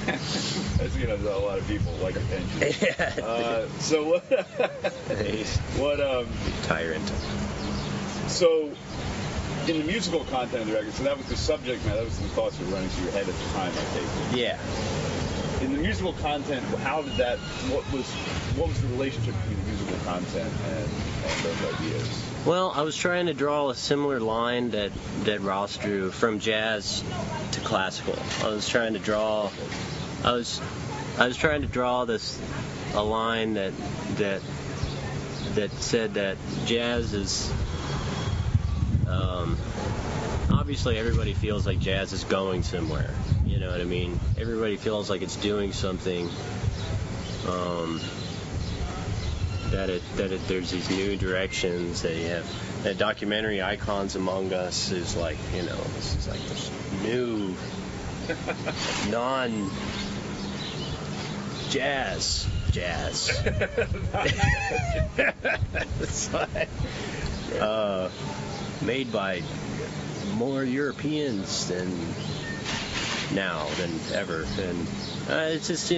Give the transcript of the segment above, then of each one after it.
That's a lot of people like attention. Yeah. So what? What? Tyrant. So in the musical content of the record, so that was the subject matter. That was the thoughts that were running through your head at the time, I take it. Yeah. In the musical content, how did that? What was the relationship between the musical content and those ideas? Well, I was trying to draw a similar line that Ross drew from jazz to classical. I was trying to draw a line that said that jazz is obviously everybody feels like jazz is going somewhere. You know what I mean? Everybody feels like it's doing something. There's these new directions that you have. That documentary Icons Among Us is like, this is like this new jazz. It's like made by more Europeans than ever, and it's just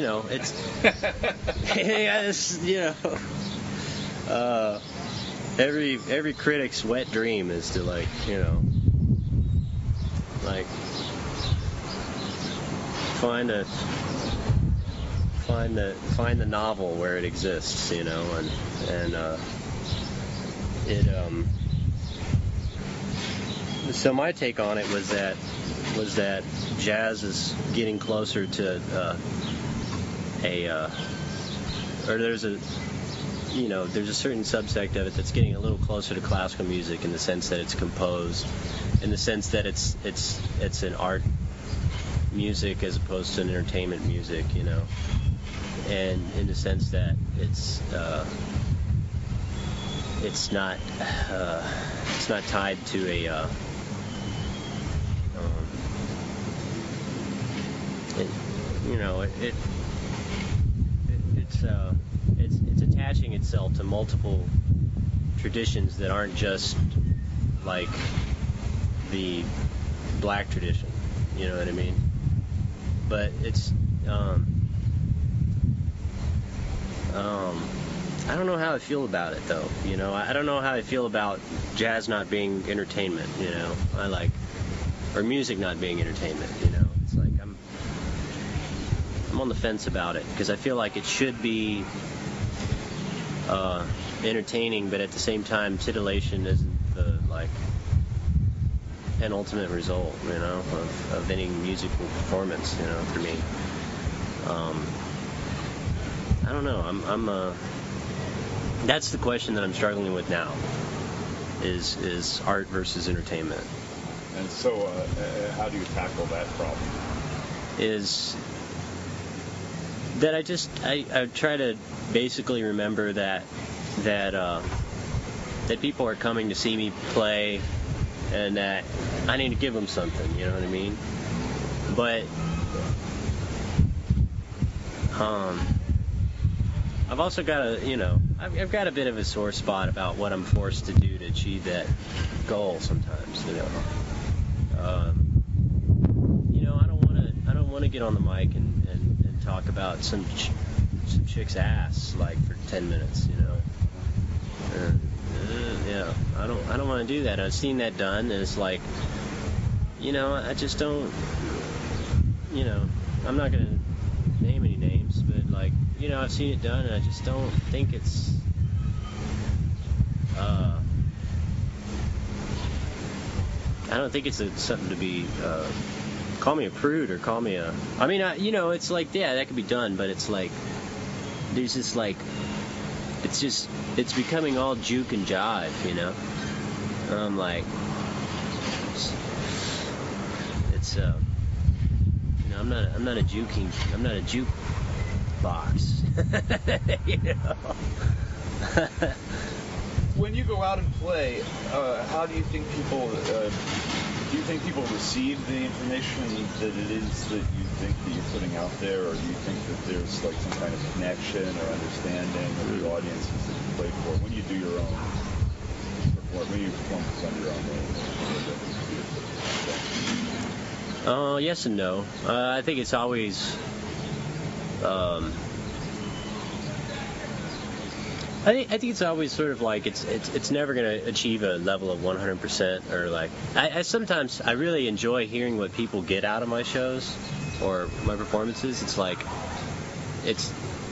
every critic's wet dream is to find the novel where it exists, and so my take on it was that jazz is getting closer to there's a certain subsect of it that's getting a little closer to classical music in the sense that it's composed, in the sense that it's an art music as opposed to an entertainment music, and in the sense that it's not tied to a it's attaching itself to multiple traditions that aren't just like the black tradition, you know what I mean? But it's I don't know how I feel about it though, I don't know how I feel about jazz not being entertainment, or music not being entertainment, it's like I'm on the fence about it, because I feel like it should be entertaining, but at the same time, titillation isn't the penultimate result, of any musical performance, for me. I don't know. That's the question that I'm struggling with now. Is art versus entertainment. And so, how do you tackle that problem? Is that I try to basically remember that people are coming to see me play, and that I need to give them something, you know what I mean? But I've also got I've got a bit of a sore spot about what I'm forced to do to achieve that goal sometimes, I don't want to get on the mic and talk about some chick's ass for 10 minutes, yeah, I don't want to do that. I've seen that done, and it's like, I just don't, I'm not gonna name any names, but I've seen it done, and I just don't think it's I don't think it's something to be call me a prude or call me a... I mean, it's like, yeah, that could be done, but it's like, there's this it's becoming all juke and jive, And I'm like, I'm not a juke box, When you go out and play, how do you think people receive the information that it is that you think that you're putting out there, or do you think that there's some kind of connection or understanding of the audiences that you play for when you do your own when you perform on your own? Yes and no. I think it's always I think it's always sort of like it's never going to achieve a level of 100%, or like I sometimes I really enjoy hearing what people get out of my shows or my performances. It's like it's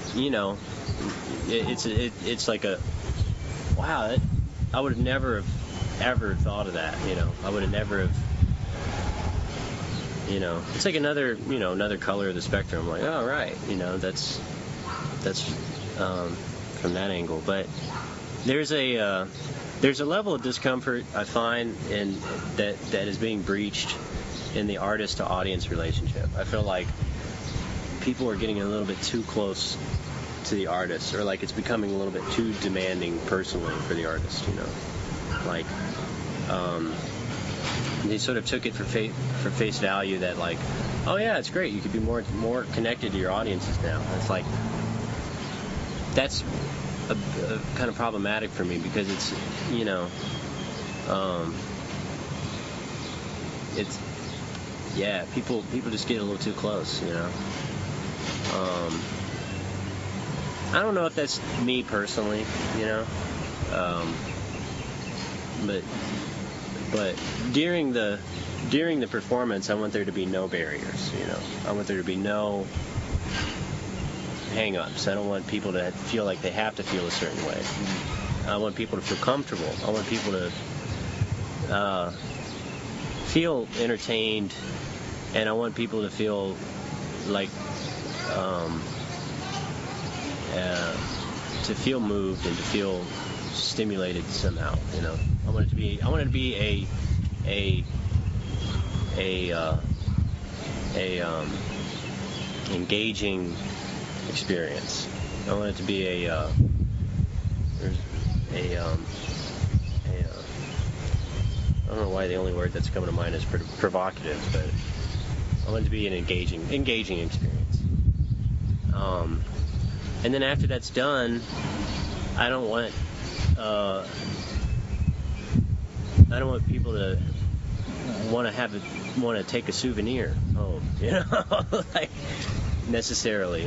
it's like a wow, I would have never have ever thought of that. I would have never have. It's like another color of the spectrum. Like, oh right, that's from that angle. But there's a level of discomfort I find in that is being breached in the artist to audience relationship. I feel like people are getting a little bit too close to the artist, or like it's becoming a little bit too demanding personally for the artist. Like they sort of took it for face value that like, oh yeah, it's great, you could be more connected to your audiences now. It's like that's a kind of problematic for me, because it's it's people just get a little too close. I don't know if that's me personally, but during the performance, I want there to be no barriers. I want there to be no hang-ups. I don't want people to feel like they have to feel a certain way. I want people to feel comfortable. I want people to feel entertained, and I want people to feel like to feel moved and to feel stimulated somehow. I want it to be a engaging experience. I want it to be I don't know why the only word that's coming to mind is provocative, but I want it to be an engaging experience. And then after that's done, I don't want people to want to take a souvenir home, like necessarily,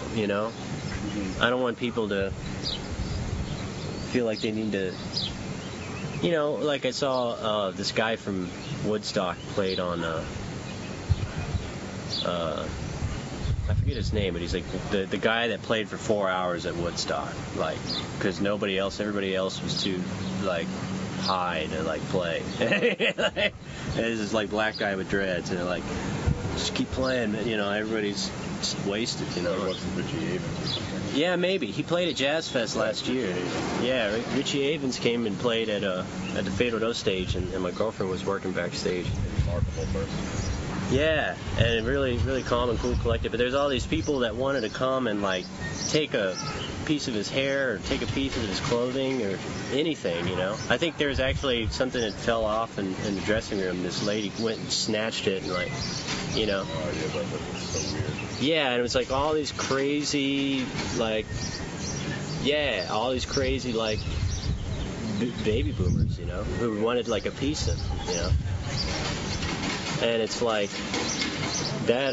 I don't want people to feel like they need to, like I saw this guy from Woodstock played on I forget his name, but he's like the guy that played for 4 hours at Woodstock, like, because everybody else was too like high to like play. And this is like black guy with dreads, and they're like, just keep playing, everybody's just wasted, It wasn't Richie Avens or something. Yeah, maybe. He played at Jazz Fest last year. Yeah, Richie Avens came and played at the Fatal Dose stage, and my girlfriend was working backstage. Remarkable person. Yeah, and really, really calm and cool, collected. But there's all these people that wanted to come and like take a piece of his hair or take a piece of his clothing or anything, I think there's actually something that fell off in the dressing room. This lady went and snatched it and like, No idea about that. It's so weird. Yeah, and it was like all these crazy like baby boomers, who wanted like a piece of, And it's like that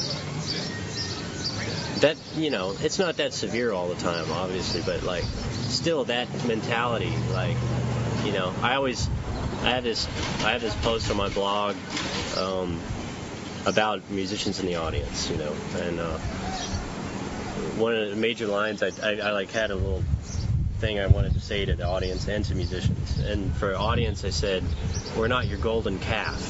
it's not that severe all the time, obviously, but like still that mentality, like, I have this post on my blog about musicians in the audience, and one of the major lines I like had a little thing I wanted to say to the audience and to musicians. And for audience, I said, we're not your golden calf.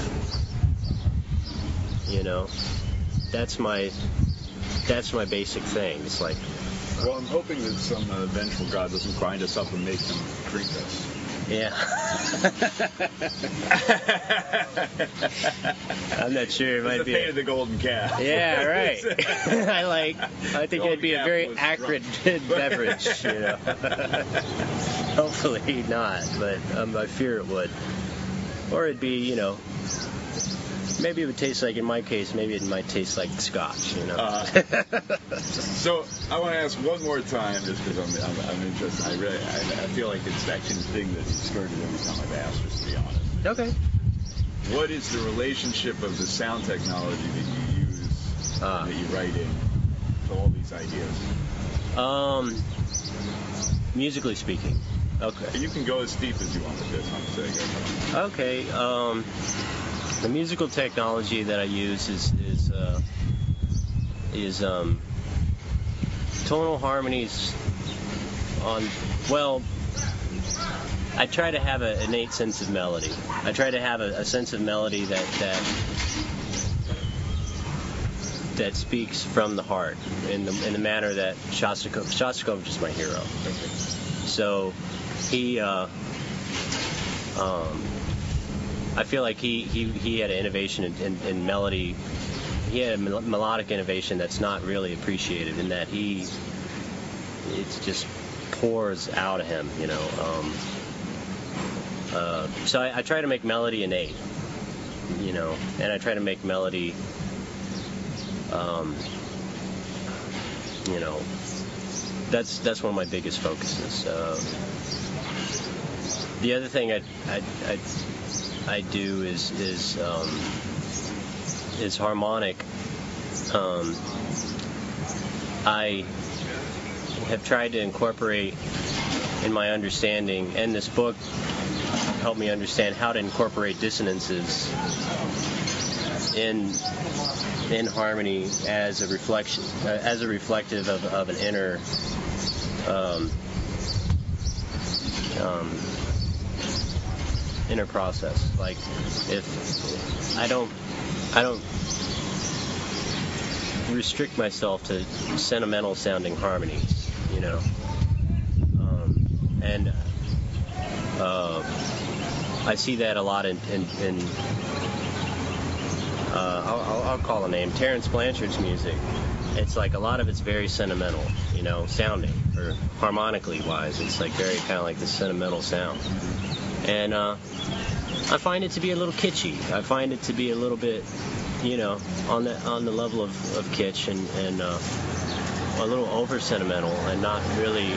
That's my basic thing. It's like, well, I'm hoping that some vengeful God doesn't grind us up and make them drink us. Yeah. I'm not sure. It might be the fate of the golden calf. Yeah, right. I think it'd be a very acrid beverage. Hopefully not, but I fear it would. Or it'd be, maybe it would taste like, in my case, maybe it might taste like scotch, So I want to ask one more time, just because I'm interested. I feel like it's that kind of thing that is skirted every time I've asked, just to be honest. Okay. What is the relationship of the sound technology that you use, that you write in, to all these ideas? Musically speaking. Okay. And you can go as deep as you want with this. I'm saying. Okay. The musical technology that I use is tonal harmonies on. Well, I try to have an innate sense of melody. I try to have a sense of melody that speaks from the heart in the manner that Shostakovich is my hero. So he, I feel like he had an innovation in melody. He had a melodic innovation that's not really appreciated in that it just pours out of him, you know. So I try to make melody innate, you know, and I try to make melody, you know, that's one of my biggest focuses. The other thing I do is harmonic. I have tried to incorporate in my understanding, and this book helped me understand how to incorporate dissonances in harmony as a reflection, as a reflective of an inner inner process. Like if I don't restrict myself to sentimental sounding harmonies, you know, and I see that a lot in I'll call a name, Terence Blanchard's music. It's like a lot of it's very sentimental, you know, sounding, or harmonically wise. It's like very kind of like this sentimental sound. And I find it to be a little kitschy. I find it to be a little bit, you know, on the level of kitsch and a little over sentimental and not really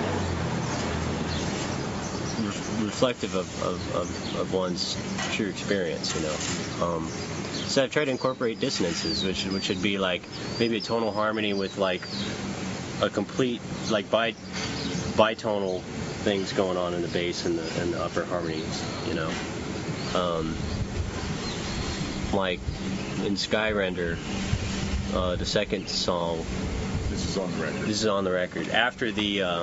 reflective of one's true experience, you know. So I've tried to incorporate dissonances, which would be like maybe a tonal harmony with like a complete like bitonal things going on in the bass and the upper harmonies, you know. Like in Skyrender, the second song. This is on the record. This is on the record. After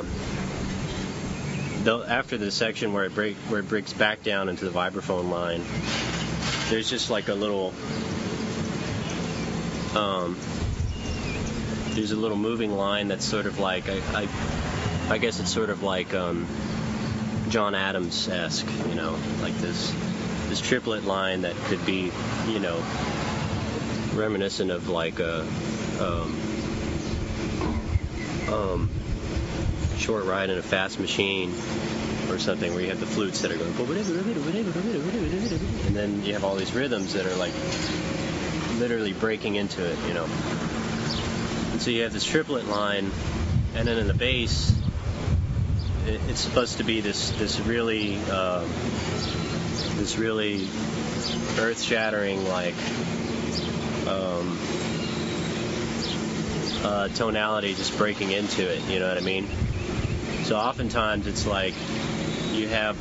the section where it breaks back down into the vibraphone line, there's just like a little there's a little moving line that's sort of like I guess it's sort of like John Adams-esque, you know, like this triplet line that could be, you know, reminiscent of like a short ride in a fast machine or something, where you have the flutes that are going, and then you have all these rhythms that are like literally breaking into it, you know. And so you have this triplet line, and then in the bass, it's supposed to be this really earth-shattering like tonality just breaking into it, you know what I mean? So oftentimes it's like you have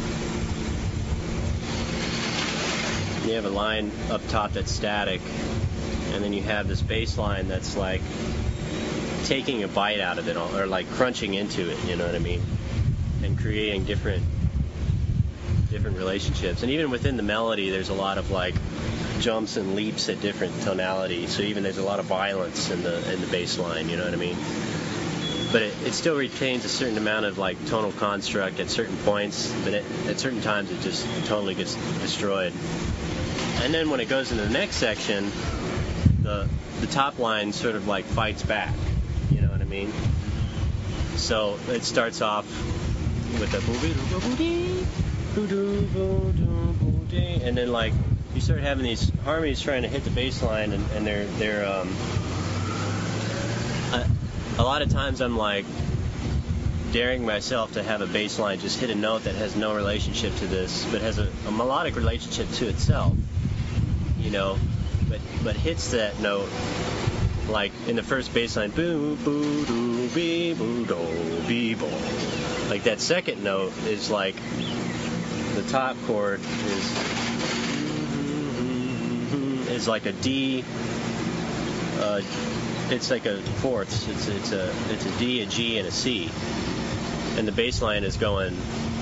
a line up top that's static, and then you have this bass line that's like taking a bite out of it, or like crunching into it, you know what I mean? And creating different relationships. And even within the melody, there's a lot of like jumps and leaps at different tonalities. So even there's a lot of violence in the bass line, you know what I mean? But it still retains a certain amount of like tonal construct at certain points, but at certain times it just totally gets destroyed. And then when it goes into the next section, the top line sort of like fights back, you know what I mean? So it starts off with the and then like you start having these harmonies trying to hit the bass line, and they're a lot of times I'm like daring myself to have a bass line just hit a note that has no relationship to this, but has a melodic relationship to itself, you know, but hits that note like in the first bass line, boo boo doo bee boo do bee bo. Like that second note is like the top chord is like a D. It's like a fourths. It's a D, a G, and a C, and the bass line is going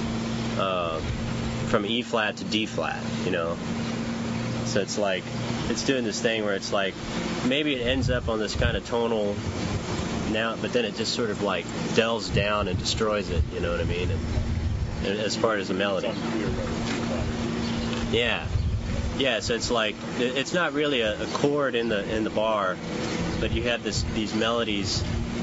from E flat to D flat. You know, so it's like it's doing this thing where it's like maybe it ends up on this kind of tonal now, but then it just sort of like delves down and destroys it. You know what I mean? And as far as the melody. Yeah. Yeah, so it's like it's not really a chord in the bar, but you have these melodies.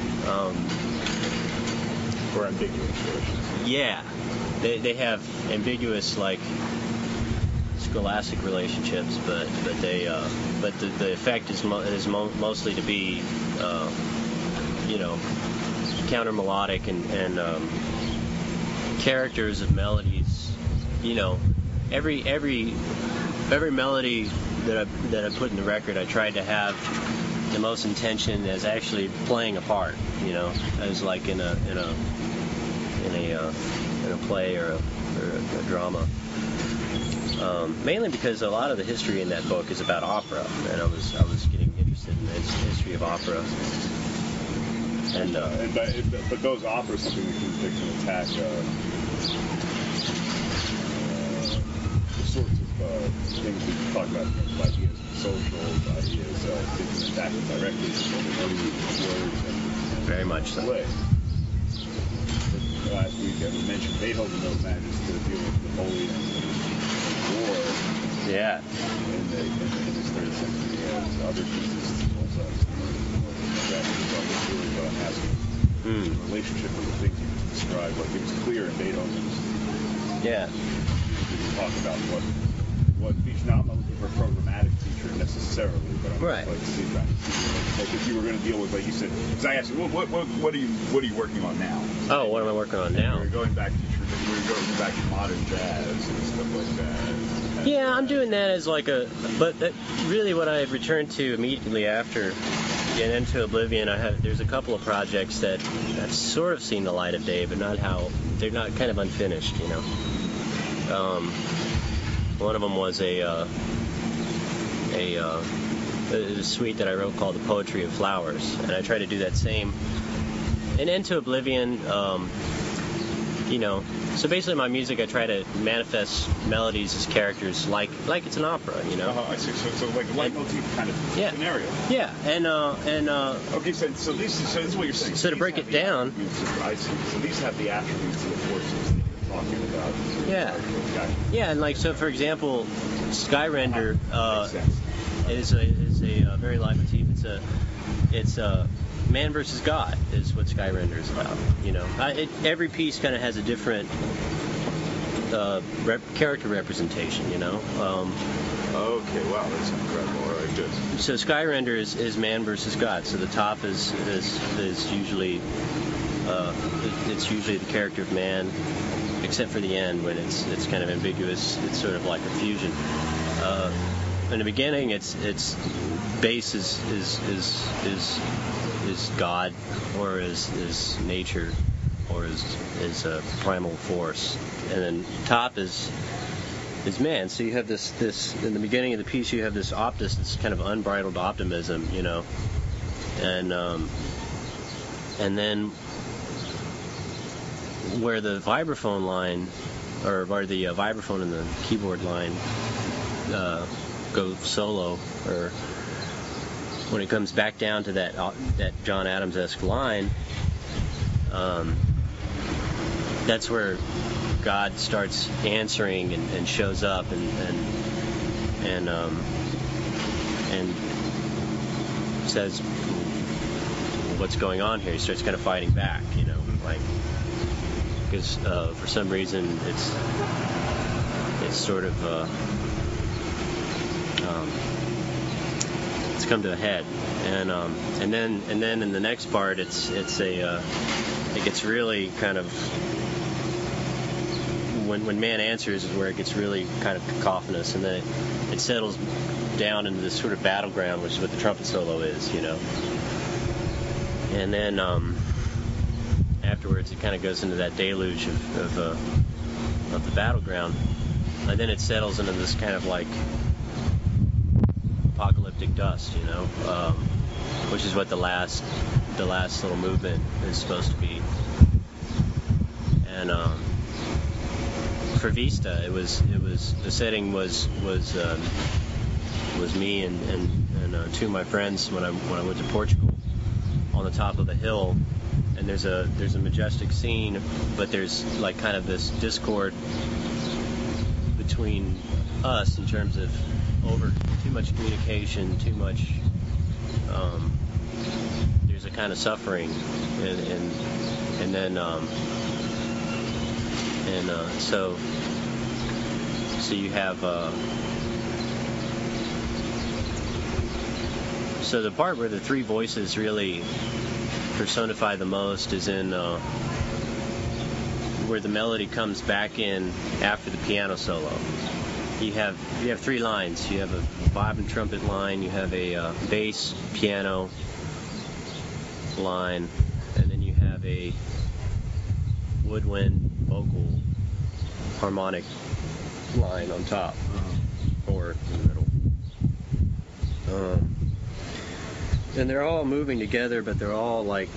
Or ambiguous. Yeah, they have ambiguous like scholastic relationships, but the effect is mostly to be counter melodic and characters of melodies. You know, every melody that I put in the record, I tried to have the most intention as actually playing a part. You know, as like in a play or a drama. Mainly because a lot of the history in that book is about opera, and I was getting interested in the history of opera. But those opera something that can attack the sorts of things we talk about, ideas, social ideas, things that attack it directly, words and very much so. Way. Last week I mentioned Beethoven manages to deal with Napoleon and war. Yeah. In his third symphony, as other pieces also. That's really what I'm asking. The relationship with the things you described, like it was clear in Beethoven's. Yeah. You talk about what feature. Now I'm not looking for a programmatic feature necessarily, but I'm right. Like if you were going to deal with, like you said, because I asked you, what are you working on now? Oh, what am I working on now? We're going back to modern jazz and stuff like that. Yeah, I'm doing that as like but really what I returned to immediately after Get Into Oblivion, there's a couple of projects that have sort of seen the light of day, but they're not kind of unfinished, you know. One of them was a suite that I wrote called The Poetry of Flowers, and I try to do that same. And Into Oblivion, so basically my music, I try to manifest melodies as characters like it's an opera, you know. I see. So like a leitmotif kind of scenario. Yeah, and okay, so this is what you're saying. So to break it down. I see. So these have the attributes of the forces that you're talking about. Yeah. Yeah, and like so, for example, Skyrender is a very leitmotif. It's a man versus God is what Skyrender is about. You know, every piece kind of has a different character representation. You know. Okay, wow, that's incredible. All right, good. So Skyrender is man versus God. So the top is usually it's usually the character of man, except for the end when it's kind of ambiguous. It's sort of like a fusion. In the beginning, its base is God, or is nature, or is a primal force, and then top is man. So you have this in the beginning of the piece, you have this this kind of unbridled optimism, you know, and then where the vibraphone line, or where the vibraphone and the keyboard line go solo, or when it comes back down to that John Adams-esque line, that's where God starts answering and shows up and says, what's going on here? He starts kind of fighting back, you know, like, because for some reason it's sort of it's come to a head, and then in the next part it gets really kind of, when man answers is where it gets really kind of cacophonous, and then it settles down into this sort of battleground, which is what the trumpet solo is, you know. And then afterwards, it kind of goes into that deluge of the battleground, and then it settles into this kind of like apocalyptic dust, which is what the last little movement is supposed to be. And for Vista, it was the setting was me and two of my friends when I went to Portugal on the top of a hill, and there's a majestic scene, but there's like kind of this discord between us in terms of over too much communication, too much. There's a kind of suffering, and then so you have so the part where the three voices really personify the most is in where the melody comes back in after the piano solo. You have three lines. You have a vibe and trumpet line, you have a bass piano line, and then you have a woodwind vocal harmonic line on top or in the middle. And they're all moving together, but they're all like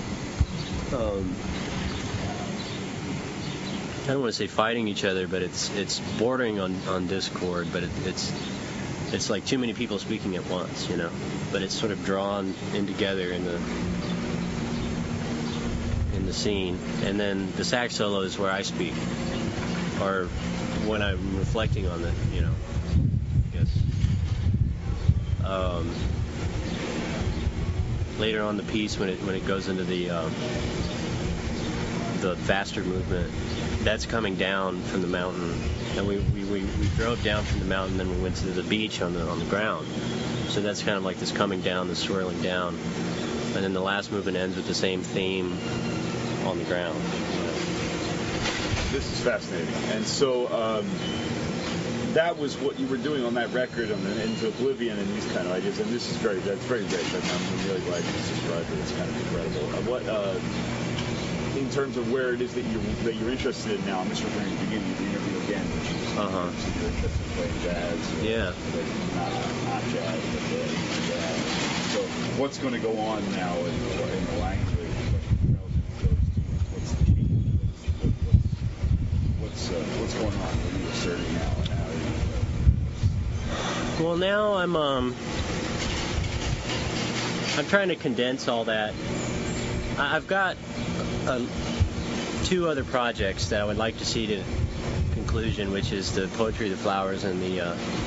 I don't want to say fighting each other, but it's bordering on discord, but it's like too many people speaking at once, but it's sort of drawn in together in the scene. And then the sax solo is where I speak, or when I'm reflecting on it, I guess. Later on the piece, when it goes into the faster movement, that's coming down from the mountain, and we drove down from the mountain, then we went to the beach on the ground. So that's kind of like this coming down, this swirling down, and then the last movement ends with the same theme on the ground. This is fascinating, and so that was what you were doing on that record, on the Into Oblivion, and these kind of ideas. And that's very rich. I'm really glad you described it. It's kind of incredible. In terms of where it is that you're interested in now, I'm just referring to the beginning of the interview again, which is you're interested in playing jazz. Yeah. Not jazz, but jazz. So what's going to go on now in the language? What's the key? What's going on? What are you asserting now? And how are you? Well, now I'm trying to condense all that. I've got two other projects that I would like to see to conclusion, which is the Poetry of the Flowers and the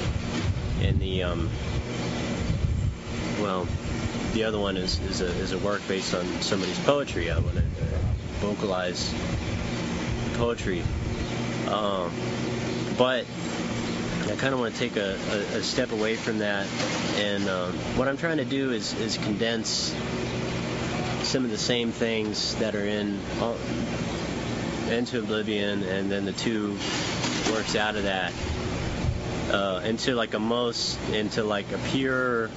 the other one is a work based on somebody's poetry. I want to vocalize poetry, but I kind of want to take a step away from that, and what I'm trying to do is condense some of the same things that are into Oblivion, and then the two works out of that into a pure,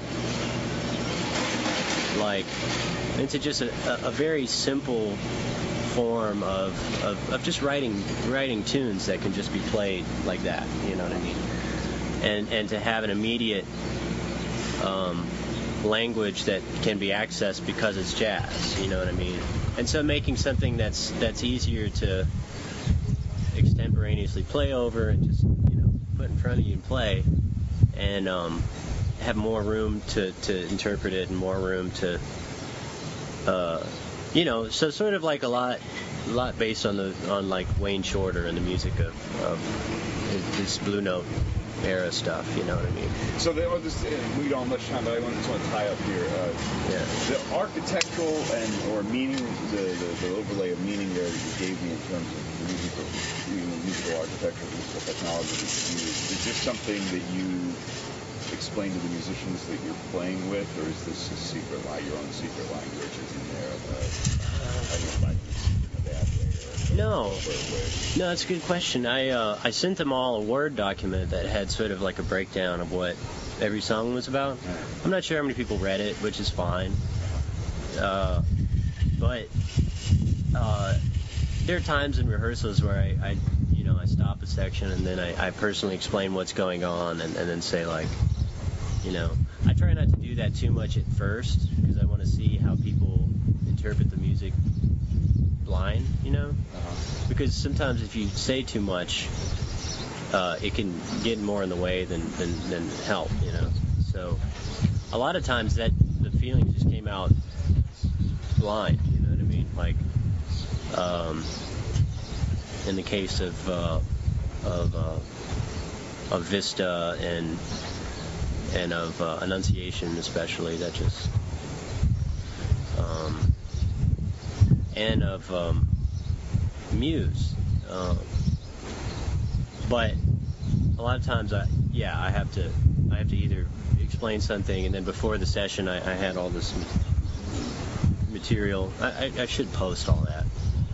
into just a very simple form of just writing tunes that can just be played like that, you know what I mean? And to have an immediate language that can be accessed because it's jazz, you know what I mean? And so making something that's easier to extemporaneously play over and just put in front of you and play, and have more room to interpret it, and more room to so sort of like a lot based on like Wayne Shorter and the music of his Blue Note era stuff, you know what I mean? So we don't have much time, but I just want to tie up here. The architectural or meaning, the overlay of meaning there that you gave me in terms of the musical architecture, musical technology that you use, is this something that you explain to the musicians that you're playing with, or is this a secret your own secret language is in there? No, that's a good question. I sent them all a Word document that had sort of like a breakdown of what every song was about. I'm not sure how many people read it, which is fine. But there are times in rehearsals where I stop a section and then I personally explain what's going on and then say, like, I try not to do that too much at first because I want to see how people interpret the music blind, because sometimes if you say too much, it can get more in the way than help, So a lot of times that the feelings just came out blind, you know what I mean? Like, in the case of Vista and of Annunciation especially, that just and of Muse, but a lot of times I have to either explain something, and then before the session I had all this material. I should post all that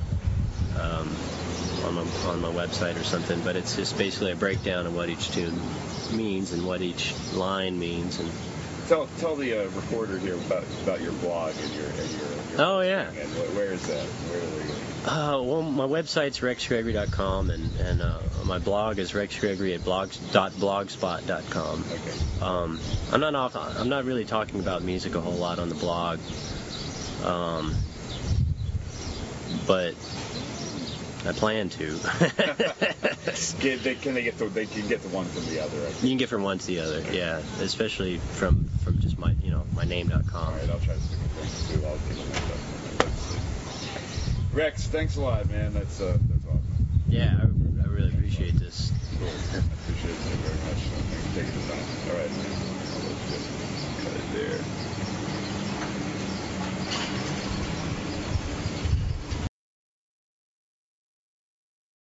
on my website or something, but it's just basically a breakdown of what each tune means and what each line means. And tell the reporter here about your blog and your oh yeah, and where is that? Where are they going? Well, my website's rexgregory.com, and my blog is rexgregory@blogspot.com. Okay. I'm not really talking about music a whole lot on the blog, but I plan to. They can get the one from the other. You can get from one to the other, yeah. Especially from just my name.com. All right, I'll try to stick with links too. I'll get them up. Rex, thanks a lot, man. That's awesome. Yeah, I really appreciate this. Cool. I appreciate it very much. Thanks for taking the time. All right, man. Cut it there.